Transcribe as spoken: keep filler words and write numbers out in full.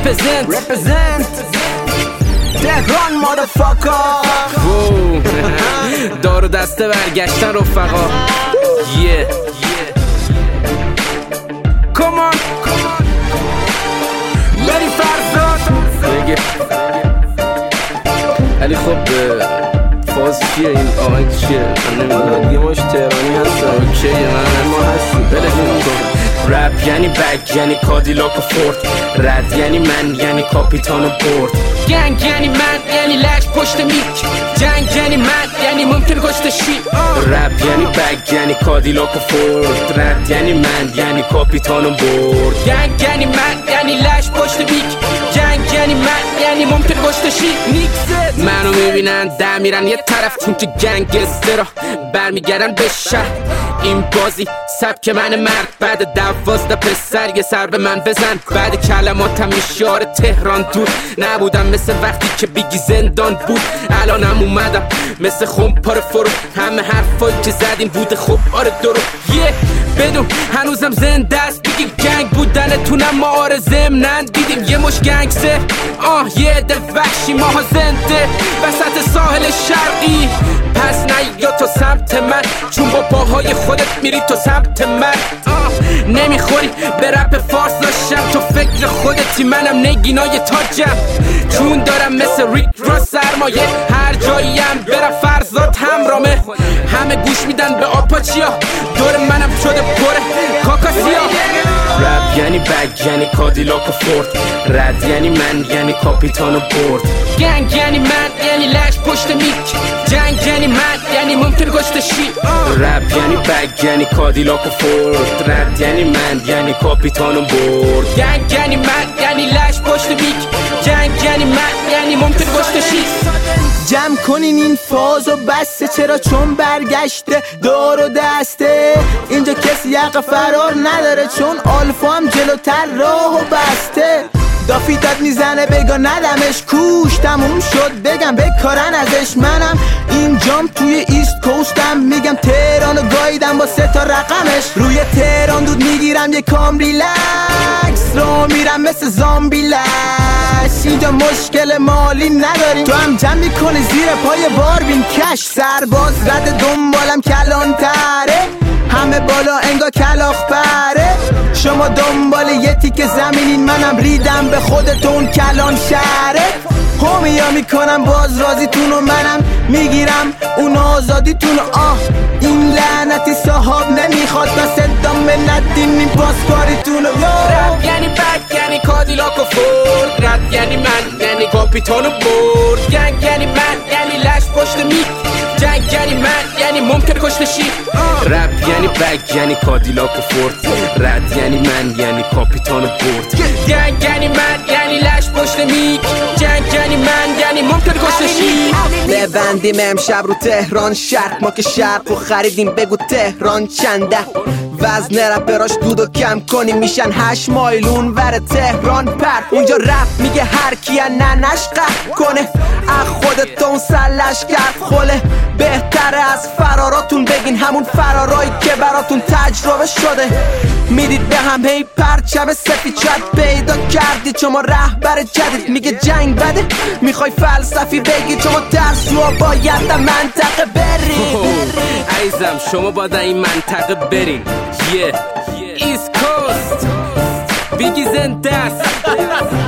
represent represent تهران motherfucker. دار و دسته برگشتن رفقا. yeah come on بری فرزاد بگه. علی خب فاز چیه این آهنگ چیه؟ من نمیدونم یه ماش تهرانی هستن. اوکی من ما هستیم بلشون کن. رپ یعنی بگ یعنی کادیلاک و فورد، رد یعنی من یعنی کاپیتان و برد، گنگ یعنی من یعنی لش پشت میک، جنگ یعنی من یعنی ممکن گشت شی. رپ یعنی بگ یعنی کادیلاک و فورد، رد یعنی من یعنی کاپیتان و برد، گنگ یعنی من یعنی لش پشت میک، جنگ یعنی من یعنی ممکن گشت شی. نیکست منو میبینن در میرن یه طرف چون که گنگسترا برمیگردن به شهر. این بازی سبک من مرد، بعد دوازده پسر یه سر به من بزن. بعد کلماتم میشار تهران دور نبودم، مثل وقتی که بیگی زندان بود. الانم اومدم مثل خمپار فرو، همه حرفایی که زدین بوده خب آره درو. یه بدون هنوزم زنده است بگی گنگ بودنتونم ما آره زمنن دیدیم یه مش گنگ سه. آه یه عده وحشی ماها زنده وسط ساحل شرقی، پس نه یا تو سمت من چون با پاهای خودت میری تو سمت من. نمیخوری به رپ فارس داشتم، تو فکر خودتی منم نگینای تاجم، چون دارم مثل ریک را سرمایه هر جاییم برم فرزاد همرامه. همه گوش میدن به آپاچیا، دور منم شده پره کاکاسیا. رپ یعنی بگ یعنی کادیلاک و فورد، رد یعنی من یعنی کاپیتان و برد، گنگ یعنی من یعنی لش پشت میک، جنگ یعنی من یعنی ممکن گشت شی. رپ یعنی بگ یعنی کادیلاک و فورد، رد یعنی من یعنی کاپیتان و برد، گنگ یعنی من یعنی لش پشت میک، جنگ یعنی من یعنی ممکن گشت شی. جمع کنین این فاز و بسته، چرا چون برگشته دار و دسته. اینجا کسی حق فرار نداره چون آلفا هم جلوتر راه و بسته. دافی داد میزنه بگا ندمش، کوش تموم شد بگم بکارن ازش. منم اینجام توی ایست کوستم، میگم تهرانو گاییدم با سه تا رقمش. روی تهران دود میگیرم یه کام ریلکس، رو میرم مثل زامبی لش. اینجا مشکل مالی نداریم، تو هم جمع میکنی زیر پای باربین کش. سرباز رد دنبالم کلان تره، همه بالا انگا کلاخ پره. شما دنبال یه تیک زمینین، منم ریدم به خودتون کلان شهره. همیا میکنم باز رازیتون و منم میگیرم اون آزادیتون. آه این لعنتی صاحب نمیخواد بس ادامه ندین این پاسکاریتون. رپ یعنی بگ یعنی کادیلاک و فورد، رد یعنی من یعنی کاپیتان و برد، گنگ یعنی من یعنی لش پشت میک، جنگ یعنی من یعنی ممکن کشت شی. رپ یعنی بگ یعنی کادیلاک و فورد، رد یعنی من یعنی کاپیتان و برد، گنگ یعنی من یعنی لش پشت میک، جنگ یعنی من یعنی ممکن کشت شی. ببندیم امشب رو تهران شرق، ما که شرق رو خریدیم بگو تهران چنده. وزن رپراش دود و کم کنیم میشن هشت مایل اون ور تهران پر. اونجا رپ میگه هر کیه ننش قهر کنه، اخ خودتون سلش کرد خله. بهتره از فراراتون بگین همون فرارایی که براتون تجربه شده. میدید به هم هی پرچم سفید شد پیدا کردی شما رهبر جدید. میگه جنگ بده میخوای فلسفی بگی شما ترسوها باید در منطقه برین. عزیزم شما باید این منطقه برین. یه ایست کوست بیگی زنده است.